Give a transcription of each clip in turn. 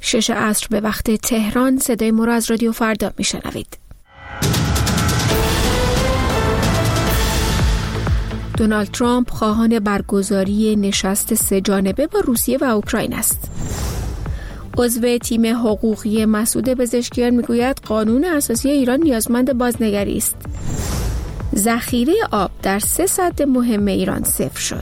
6 عصر به وقت تهران. صدای ما را از رادیو فردا میشنوید. دونالد ترامپ خواهان برگزاری نشست 3 جانبه با روسیه و اوکراین است. عضو تیم حقوقی مسعود پزشکیان میگوید قانون اساسی ایران نیازمند بازنگری است. ذخیره آب در 3 سد مهم ایران صفر شد.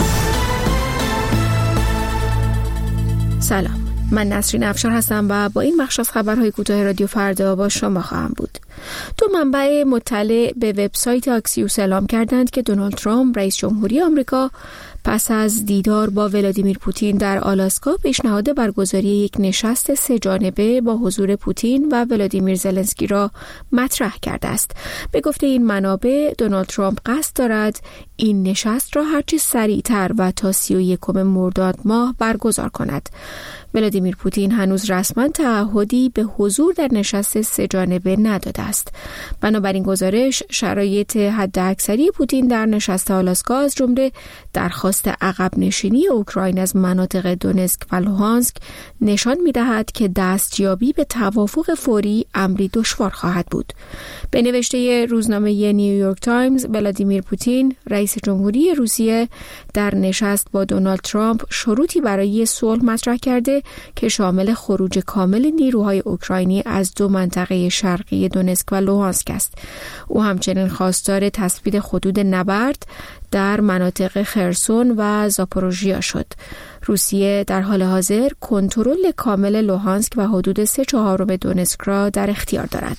سلام، من نسرین افشار هستم و با این بخش از خبرهای کوتاه رادیو فردا با شما خواهم بود. 2 منبع مطلع به وبسایت آکسیوس اعلام کردند که دونالد ترامپ رئیس جمهوری آمریکا پس از دیدار با ولادیمیر پوتین در آلاسکا پیشنهاد برگزاری یک نشست 3 جانبه با حضور پوتین و ولادیمیر زلنسکی را مطرح کرده است. به گفته این منابع دونالد ترامپ قصد دارد این نشست را هرچه سریعتر و تا 31 مرداد ماه برگزار کند. ولادیمیر پوتین هنوز رسما تعهدی به حضور در نشست 3 جانبه نداده است. بنابراین گزارش شرایط حداکثری پوتین در نشست آلاسکا از جمله درخواست عقب نشینی اوکراین از مناطق دونسک و لوهانسک نشان می‌دهد که دستیابی به توافق فوری امری دشوار خواهد بود. به نوشته روزنامه نیویورک تایمز، ولادیمیر پوتین رئیس جمهوری روسیه در نشست با دونالد ترامپ شروطی برای صلح مطرح کرده که شامل خروج کامل نیروهای اوکراینی از 2 منطقه شرقی دونسک و لوهانسک است. او همچنین خواستار تثبیت خطوط نبرد در مناطق خرسون و زاپوروژیا شد. روسیه در حال حاضر کنترل کامل لوهانسک و حدود 3/4 دونسک را در اختیار دارد.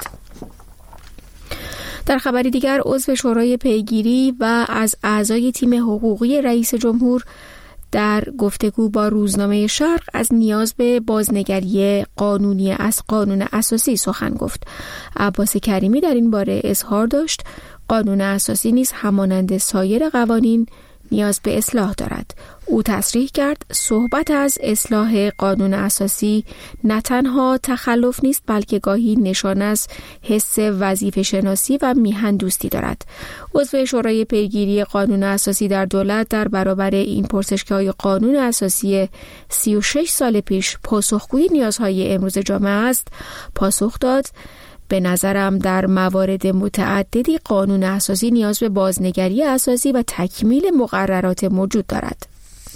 در خبری دیگر، عضو شورای پیگیری و از اعضای تیم حقوقی رئیس جمهور در گفتگو با روزنامه شرق از نیاز به بازنگری قانونی از قانون اساسی سخن گفت. عباس کریمی در این باره اظهار داشت قانون اساسی نیز همانند سایر قوانین نیاز به اصلاح دارد. او تصریح کرد صحبت از اصلاح قانون اساسی نه تنها تخلف نیست بلکه گاهی نشان از حس وظیفه شناسی و میهن دوستی دارد. عضو شورای پیگیری قانون اساسی در دولت در برابر این پرسش‌های قانون اساسی 36 سال پیش پاسخگوی نیازهای امروز جامعه است، پاسخ داد به نظرم در موارد متعددی قانون اساسی نیاز به بازنگری اساسی و تکمیل مقررات موجود دارد.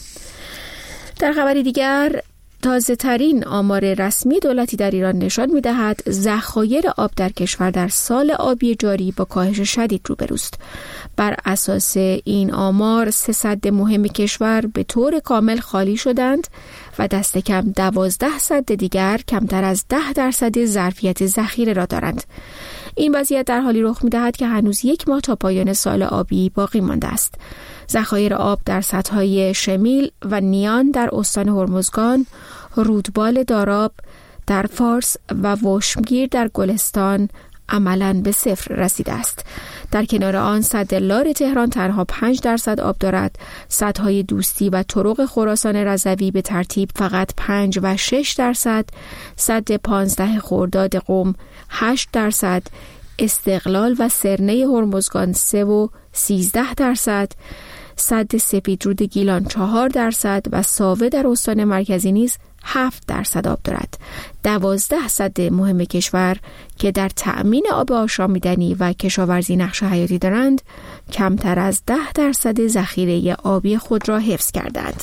در خبری دیگر، تازه ترین آمار رسمی دولتی در ایران نشان می‌دهد ذخایر آب در کشور در سال آبی جاری با کاهش شدید روبروست. بر اساس این آمار 3 سد مهم کشور به طور کامل خالی شدند و دست کم 12 سد دیگر کمتر از 10% ظرفیت ذخیره را دارند. این وضعیت در حالی رخ می‌دهد که هنوز 1 ماه تا پایان سال آبی باقی مانده است. ذخایر آب در سدهای شمیل و نیان در استان هرمزگان، رودبال داراب در فارس و وشمگیر در گلستان عملاً به 0 رسیده است. در کنار آن سد لار تهران تنها 5% آب دارد. سدهای دوستی و طرق خراسان رضوی به ترتیب فقط 5 و 6%، سد 15 خرداد قم 8%، استقلال و سرنه هرمزگان 3 و 13%، سد سپیدرود گیلان 4% و ساوه در استان مرکزی نیز 7% آب دارد. 12 سد مهم کشور که در تأمین آب آشامیدنی و کشاورزی نقش حیاتی دارند، کمتر از 10% ذخیره آبی خود را حفظ کردند.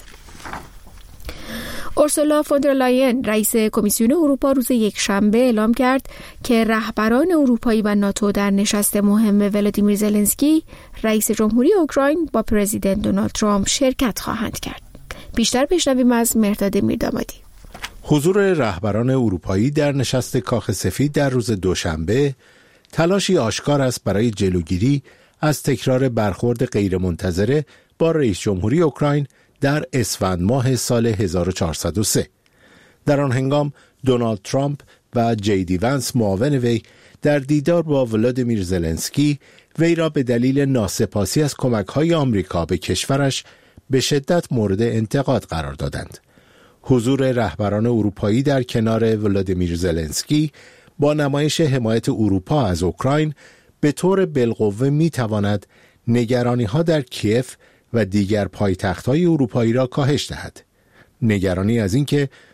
اورسولا فوندرلاین رئیس کمیسیون اروپا روز یکشنبه اعلام کرد که رهبران اروپایی و ناتو در نشست مهم ولادیمیر زلنسکی رئیس جمهوری اوکراین با پرزیدنت دونالد ترامپ شرکت خواهند کرد. بیشتر بشنویم از مهرداد میردامادی. حضور رهبران اروپایی در نشست کاخ سفید در روز دوشنبه تلاشی آشکار است برای جلوگیری از تکرار برخورد غیرمنتظره با رئیس جمهوری اوکراین در اسفند ماه سال 1403. در آن هنگام دونالد ترامپ و جی دی ونس معاون وی در دیدار با ولادیمیر زلنسکی وی را به دلیل ناسپاسی از کمک‌های آمریکا به کشورش به شدت مورد انتقاد قرار دادند. حضور رهبران اروپایی در کنار ولادیمیر زلنسکی با نمایش حمایت اروپا از اوکراین به طور بالقوه می‌تواند نگرانی‌ها در کیف و دیگر پایتخت‌های اروپایی را کاهش دهد. نگرانی از اینکه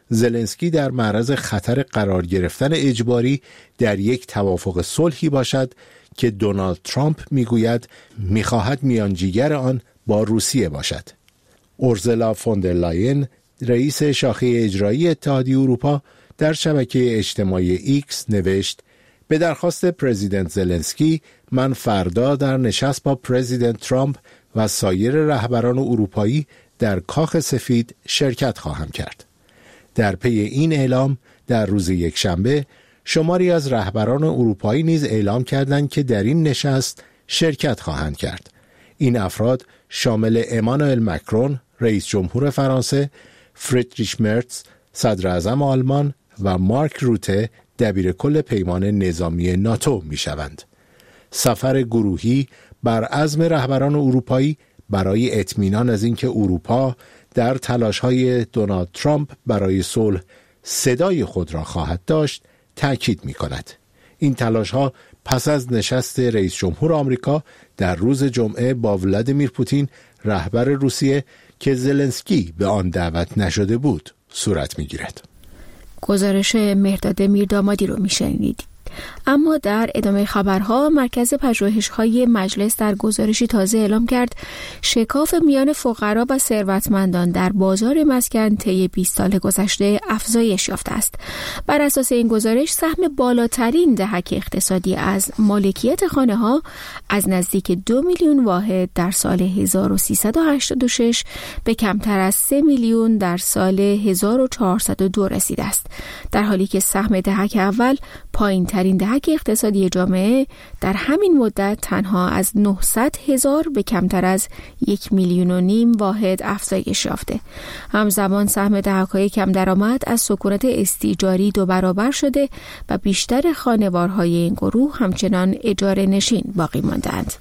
زلنسکی در معرض خطر قرار گرفتن اجباری در یک توافق صلحی باشد که دونالد ترامپ میگوید میخواهد میانجیگر آن با روسیه باشد. اورسولا فون در لاین، رئیس شاخه اجرایی اتحادیه اروپا، در شبکه اجتماعی ایکس نوشت: به درخواست پرزیدنت زلنسکی من فردا در نشست با پرزیدنت ترامپ و سایر رهبران اروپایی در کاخ سفید شرکت خواهم کرد. در پی این اعلام در روز یکشنبه شماری از رهبران اروپایی نیز اعلام کردند که در این نشست شرکت خواهند کرد. این افراد شامل امانوئل مکرون رئیس جمهور فرانسه، فریدریش مرتز صدر اعظم آلمان و مارک روته دبیر کل پیمان نظامی ناتو می شوند. سفر گروهی بر عزم رهبران اروپایی برای اطمینان از اینکه اروپا در تلاش‌های دونالد ترامپ برای صلح صدای خود را خواهد داشت تأکید می‌کند. این تلاش‌ها پس از نشست رئیس جمهور آمریکا در روز جمعه با ولادیمیر پوتین رهبر روسیه که زلنسکی به آن دعوت نشده بود صورت می‌گیرد. گزارش مهرداد میردامادی رو میشنیدید. اما در ادامه خبرها مرکز پژوهش‌های مجلس در گزارشی تازه اعلام کرد شکاف میان فقرا و ثروتمندان در بازار مسکن طی 20 سال گذشته افزایش یافته است. بر اساس این گزارش سهم بالاترین دهک اقتصادی از مالکیت خانه‌ها از نزدیک 2 میلیون واحد در سال 1386 به کمتر از 3 میلیون در سال 1402 رسیده است، در حالی که سهم دهک اول پایین‌ترین دهک اقتصادی جامعه در همین مدت تنها از 900,000 به کمتر از 1.5 میلیون واحد افزایش یافته. همزمان سهم دهک‌های کم درآمد از سکونت استیجاری 2 برابر شده و بیشتر خانوارهای این گروه همچنان اجاره نشین باقی ماندند.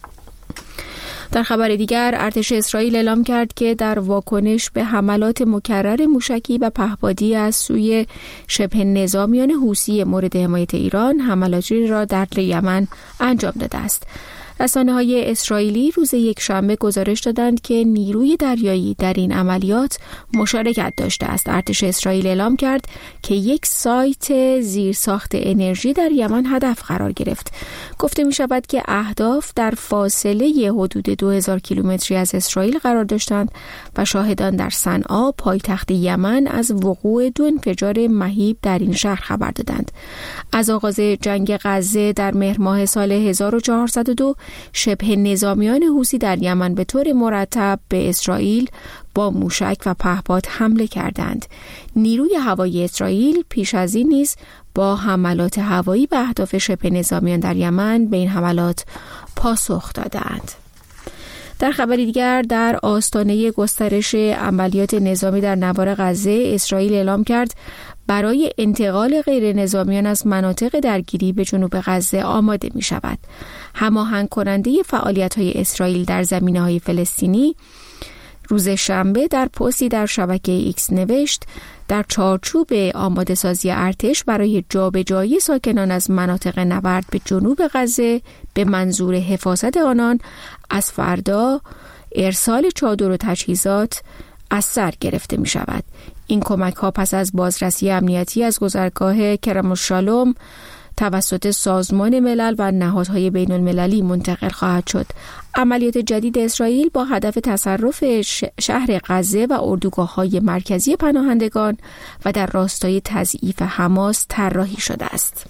در خبر دیگر ارتش اسرائیل اعلام کرد که در واکنش به حملات مکرر موشکی و پهپادی از سوی شبه نظامیان حوثی مورد حمایت ایران حملاتی را در یمن انجام داده است. رسانه‌های اسرائیلی روز یکشنبه گزارش دادند که نیروی دریایی در این عملیات مشارکت داشته است. ارتش اسرائیل اعلام کرد که یک سایت زیرساخت انرژی در یمن هدف قرار گرفت. گفته می شود که اهداف در فاصله حدود 2000 کیلومتری از اسرائیل قرار داشتند و شاهدان در صنعا پایتخت یمن از وقوع 2 انفجار مهیب در این شهر خبر دادند. از آغاز جنگ غزه در مهر ماه سال 1402 شبه نظامیان حوثی در یمن به طور مرتب به اسرائیل با موشک و پهپاد حمله کردند. نیروی هوایی اسرائیل پیش از این نیز با حملات هوایی به اهداف شبه نظامیان در یمن به این حملات پاسخ دادند. در خبر دیگر در آستانه گسترش عملیات نظامی در نوار غزه اسرائیل اعلام کرد برای انتقال غیر نظامیان از مناطق درگیری به جنوب غزه آماده می شود. هماهنگ کننده فعالیت‌های اسرائیل در زمینه‌های فلسطینی روز شنبه در پستی در شبکه ایکس نوشت در چارچوب آماده سازی ارتش برای جابجایی ساکنان از مناطق نبرد به جنوب غزه به منظور حفاظت آنان از فردا ارسال چادر و تجهیزات از سر گرفته می شود. این کمک ها پس از بازرسی امنیتی از گذرگاه کرم الشالوم توسط سازمان ملل و نهادهای بین المللی منتقل خواهد شد. عملیات جدید اسرائیل با هدف تصرف شهر غزه و اردوگاه‌های مرکزی پناهندگان و در راستای تضعیف حماس طراحی شده است.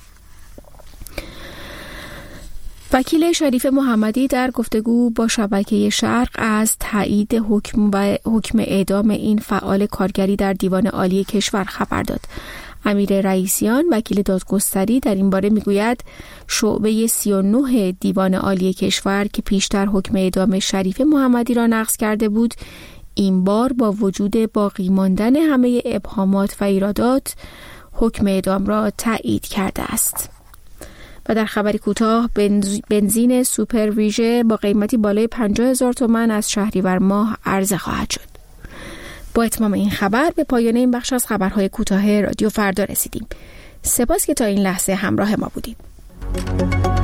وکیل شریف محمدی در گفتگو با شبکه شرق از تایید حکم اعدام این فعال کارگری در دیوان عالی کشور خبر داد. امیر رئیسیان وکیل دادگستری در این باره میگوید شعبه 39 دیوان عالی کشور که پیشتر حکم اعدام شریف محمدی را نقض کرده بود این بار با وجود باقی ماندن همه ابهامات و ایرادات حکم اعدام را تایید کرده است. و در خبری کوتاه بنزین سوپر ویژه با قیمتی بالای 50,000 تومان از شهریور ماه عرضه خواهد شد. با اتمام این خبر به پایان این بخش از خبرهای کوتاه رادیو فردا رسیدیم. سپاس که تا این لحظه همراه ما بودید.